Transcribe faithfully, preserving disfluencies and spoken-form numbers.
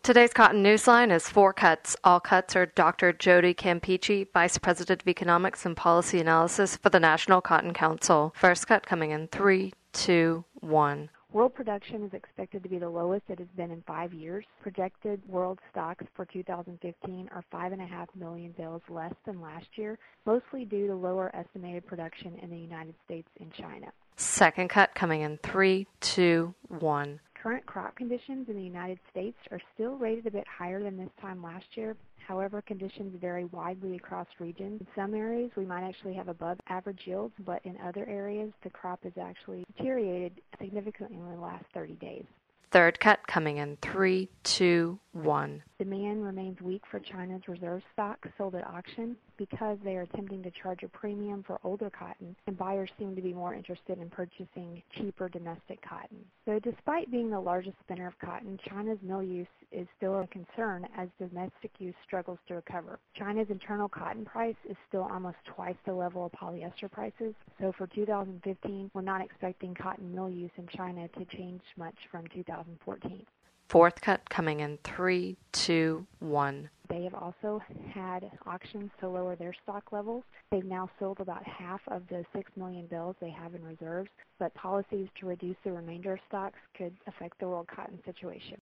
Today's Cotton Newsline is four cuts. All cuts are Doctor Jody Campeachy, Vice President of Economics and Policy Analysis for the National Cotton Council. First cut coming in three, two, one. World production is expected to be the lowest it has been in five years. Projected world stocks for two thousand fifteen are five point five million bales less than last year, mostly due to lower estimated production in the United States and China. Second cut coming in three, two, one. Current crop conditions in the United States are still rated a bit higher than this time last year. However, conditions vary widely across regions. In some areas, we might actually have above average yields, but in other areas, the crop has actually deteriorated significantly in the last thirty days. Third cut coming in three, two, one. Demand remains weak for China's reserve stock sold at auction because they are attempting to charge a premium for older cotton, and buyers seem to be more interested in purchasing cheaper domestic cotton. So despite being the largest spinner of cotton, China's mill use is still a concern as domestic use struggles to recover. China's internal cotton price is still almost twice the level of polyester prices. So for two thousand fifteen, we're not expecting cotton mill use in China to change much from two thousand fourteen. Fourth cut coming in three, two, one. They have also had auctions to lower their stock levels. They've now sold about half of the six million bales they have in reserves, but policies to reduce the remainder of stocks could affect the world cotton situation.